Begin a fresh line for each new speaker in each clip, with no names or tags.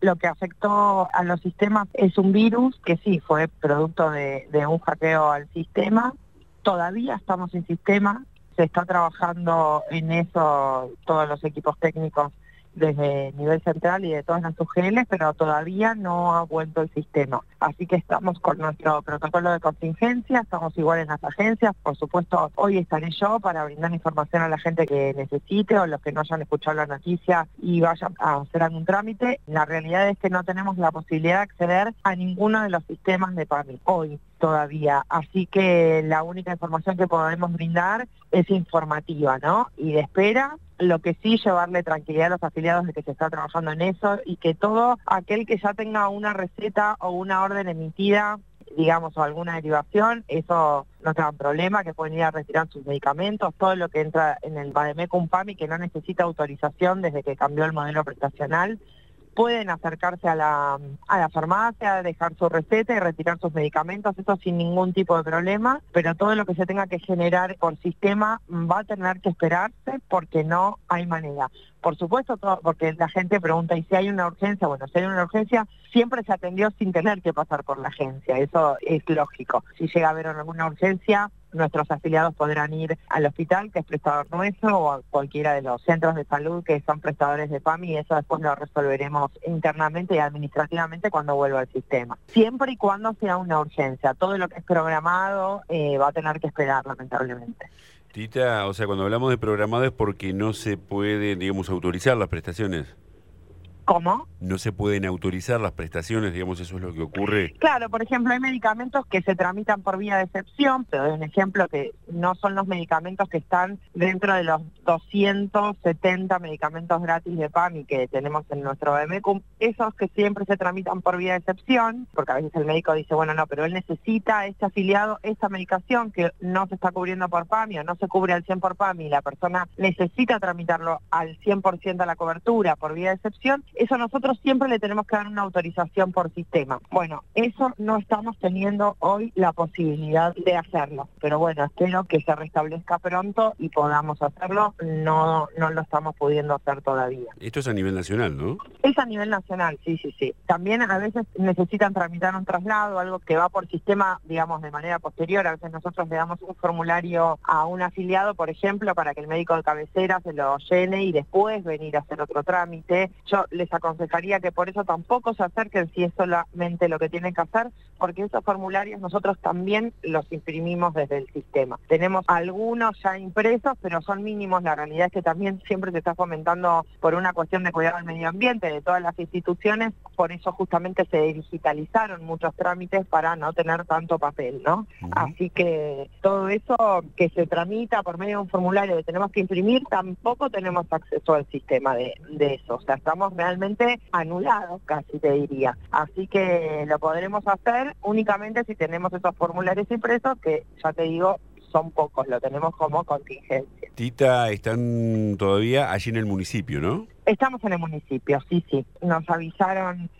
Lo que afectó a los sistemas es un virus que sí fue producto de un hackeo al sistema. Todavía estamos sin sistema, se está trabajando en eso todos los equipos técnicos desde nivel central y de todas las UGL, pero todavía no ha vuelto el sistema. Así que estamos con nuestro protocolo de contingencia, estamos igual en las agencias. Por supuesto, hoy estaré yo para brindar información a la gente que necesite o los que no hayan escuchado la noticia y vayan a hacer algún trámite. La realidad es que no tenemos la posibilidad de acceder a ninguno de los sistemas de PAMI hoy todavía. Así que la única información que podemos brindar es informativa, ¿no? Y de espera. Lo que sí, llevarle tranquilidad a los afiliados de que se está trabajando en eso y que todo aquel que ya tenga una receta o una orden emitida, digamos, o alguna derivación, eso no tengan problema, que pueden ir a retirar sus medicamentos, todo lo que entra en el Bademecum PAMI que no necesita autorización desde que cambió el modelo prestacional, pueden acercarse a la farmacia, dejar su receta y retirar sus medicamentos, eso sin ningún tipo de problema, pero todo lo que se tenga que generar por sistema va a tener que esperarse porque no hay manera. Por supuesto, todo, porque la gente pregunta, ¿y si hay una urgencia? Bueno, si hay una urgencia, siempre se atendió sin tener que pasar por la agencia, eso es lógico. Si llega a haber alguna urgencia, nuestros afiliados podrán ir al hospital, que es prestador nuestro, o a cualquiera de los centros de salud que son prestadores de PAMI, y eso después lo resolveremos internamente y administrativamente cuando vuelva al sistema. Siempre y cuando sea una urgencia, todo lo que es programado va a tener que esperar, lamentablemente.
Tita, o sea, cuando hablamos de programado es porque no se puede, digamos, autorizar las prestaciones.
¿Cómo?
No se pueden autorizar las prestaciones, digamos, eso es lo que ocurre.
Claro, por ejemplo, hay medicamentos que se tramitan por vía de excepción, te doy un ejemplo que no son los medicamentos que están dentro de los 270 medicamentos gratis de PAMI que tenemos en nuestro Bademecum, esos que siempre se tramitan por vía de excepción, porque a veces el médico dice, bueno, no, pero él necesita este afiliado, esta medicación que no se está cubriendo por PAMI o no se cubre al 100 por PAMI, y la persona necesita tramitarlo al 100% a la cobertura por vía de excepción, eso nosotros siempre le tenemos que dar una autorización por sistema. Bueno, eso no estamos teniendo hoy la posibilidad de hacerlo, pero bueno, espero que se restablezca pronto y podamos hacerlo. No lo estamos pudiendo hacer todavía.
Esto es a nivel nacional, ¿no?
Es a nivel nacional, sí. También a veces necesitan tramitar un traslado, algo que va por sistema, digamos, de manera posterior. A veces nosotros le damos un formulario a un afiliado, por ejemplo, para que el médico de cabecera se lo llene y después venir a hacer otro trámite. Yo les aconsejaría que por eso tampoco se acerquen si es solamente lo que tienen que hacer, porque esos formularios nosotros también los imprimimos desde el sistema. Tenemos algunos ya impresos, pero son mínimos. La realidad es que también siempre se está fomentando por una cuestión de cuidado del medio ambiente de todas las instituciones, por eso justamente se digitalizaron muchos trámites para no tener tanto papel, ¿no? Así que todo eso que se tramita por medio de un formulario que tenemos que imprimir, tampoco tenemos acceso al sistema de eso. O sea, estamos realmente anulados, casi te diría. Así que lo podremos hacer únicamente si tenemos esos formularios impresos, que ya te digo, son pocos, lo tenemos como contingencia.
Tita, están todavía allí en el municipio, ¿no?
Estamos en el municipio, sí. Nos avisaron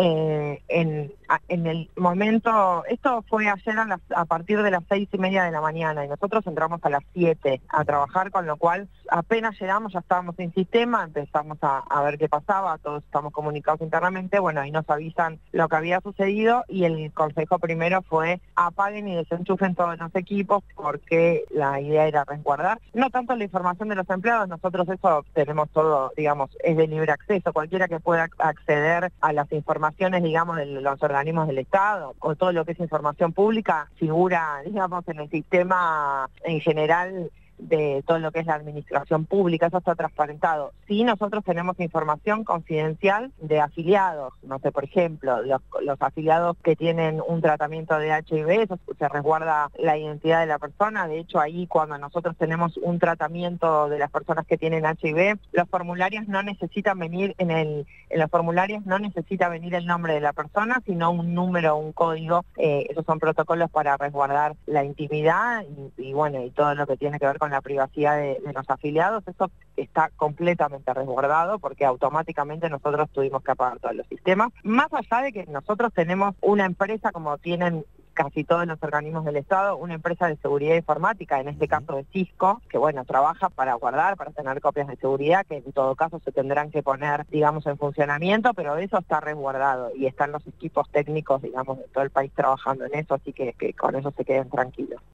en el momento, esto fue ayer a partir de las 6:30 de la mañana y nosotros entramos a las 7 a trabajar, con lo cual apenas llegamos ya estábamos sin sistema, empezamos a ver qué pasaba, todos estamos comunicados internamente, bueno, ahí nos avisan lo que había sucedido y el consejo primero fue apaguen y desenchufen todos los equipos porque la idea era resguardar, no tanto la información de los empleados, nosotros eso tenemos todo, digamos, es de libre acceso, cualquiera que pueda acceder a las informaciones, digamos, de los organismos del Estado o todo lo que es información pública figura, digamos, en el sistema en general de todo lo que es la administración pública, eso está transparentado. Sí, nosotros tenemos información confidencial de afiliados, no sé, por ejemplo, los afiliados que tienen un tratamiento de HIV, eso se resguarda la identidad de la persona, de hecho ahí cuando nosotros tenemos un tratamiento de las personas que tienen HIV, los formularios no necesitan venir en los formularios no necesita venir el nombre de la persona, sino un número, un código, esos son protocolos para resguardar la intimidad y bueno, y todo lo que tiene que ver con la privacidad de los afiliados, eso está completamente resguardado porque automáticamente nosotros tuvimos que apagar todos los sistemas, más allá de que nosotros tenemos una empresa como tienen casi todos los organismos del Estado, una empresa de seguridad informática, en este caso de Cisco, que bueno, trabaja para guardar, para tener copias de seguridad, que en todo caso se tendrán que poner, digamos, en funcionamiento, pero eso está resguardado y están los equipos técnicos, digamos, de todo el país trabajando en eso, así que con eso se queden tranquilos.